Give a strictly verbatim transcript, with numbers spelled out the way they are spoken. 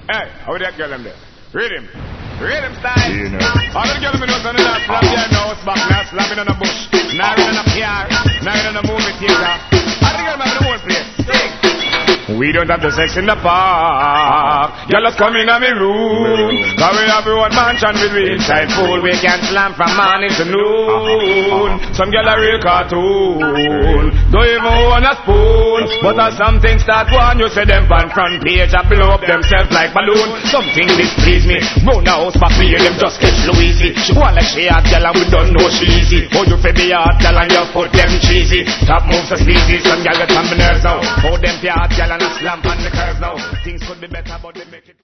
Hey, how would that girl them there? Read him. Read him style. You know. All the girls me know so they not slap their nose back, not slapping on a bush, not in a P R, not in a movie theater. All the girls me have the whole place. Sing. We don't have the sex in the park. Y'all just come in on me room. Cause we have one mansion with real inside pool. We can slam from morning to noon. Some girl a real cartoon. Don't even own a spoon. But as something start one, you see them on front page and blow up themselves like balloon. Something displease me. Round the house back here, them just catch Louise. She want like she hot girl and we don't know she easy. Oh, you feel be hot girl and you put them cheesy. Top moves are sleazy. Some girl get on my nerves now. Oh, them be hot girl and a slam on the curves now. Things could be better but they make it